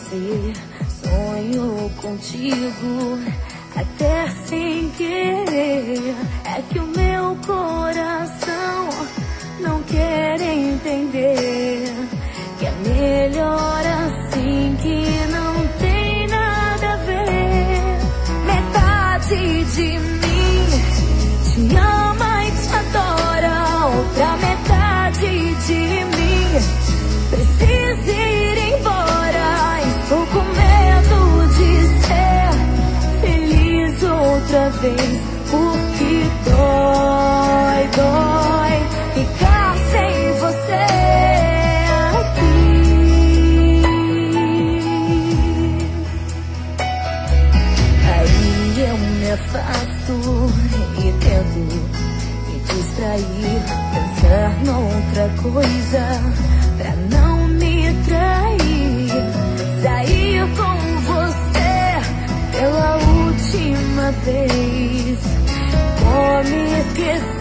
você, sonho contigo, até sem querer. É que o meu coração não quer entender que é melhor assim, que não tem nada a ver. Metade de mim te ama e te adora, outra metade de mim precisa ir embora. Estou com medo de ser feliz outra vez, porque dói, dói ficar sem você aqui. Aí eu me afasto e tento me distrair, pensar noutra coisa pra não me trair. Sair com você pela última vez, como esquecer